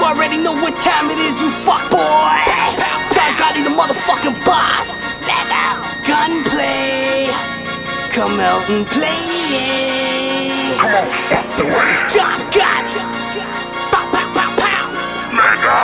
already know what time it is, you fuck boy. John Gotti, the motherfucking boss. Gunplay, come out and play. Come on, fuck the way. John Gotti. Pow, pow, pow, pow. Let go.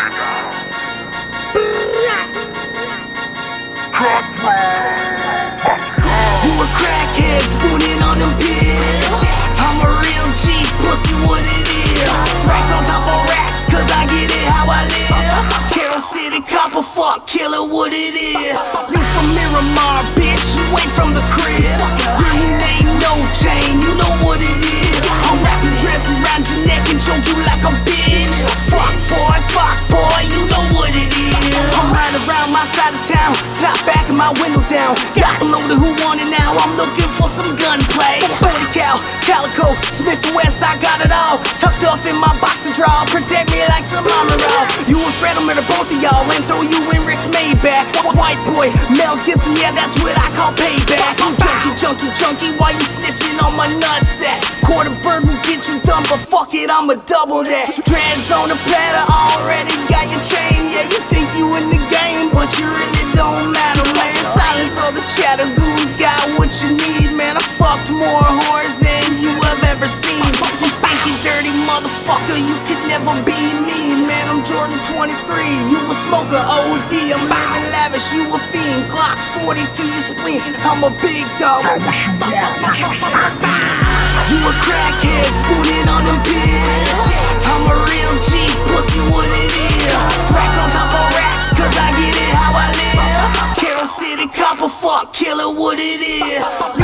You a crackhead spooning on them pills. I'm a real G, pussy, what it is. Racks on top of racks, cause I get it how I live. Carol City, copper, fuck, killer, what it is. You from Miramar, bitch, you ain't from the crib. Your name, no chain, you know what it is. I'm wrapping dreads around your neck and choke you like a bitch. Fuck boy, you know what it is. I'm riding around my side of town, top back and my window down. Got loaded, who want it now? I'm looking for some gunplay. 40 cal, calico, Smith & West, I got it all. Tucked off in my boxer drawer, protect me like some armor all. You and Fred, I'm at both of y'all and throw you in Rick's Maybach. White boy, Mel Gibson, yeah, that's what I call payback. You junkie, while you sniffing on my nutsack. Quarter bird will get you done, but fuck it, I'ma double that. Dreads on the platter, already got your chain. Yeah, you think you in the game, but you really don't matter, man. Silence all this chatter, goons got what you need, man. I fucked more whores than you have ever seen. You stinky, dirty motherfucker, you could never be me, man. I'm Jordan 23, you a smoker, OD. I'm living lavish, you a fiend. Glock 40 to your spleen, I'm a big dog. You a crackhead, spooning on them pills. I'm a real G, pussy, what it is. Racks on top of racks, cause I get it how I live. Carol City, copper, fuck, killer, what it is.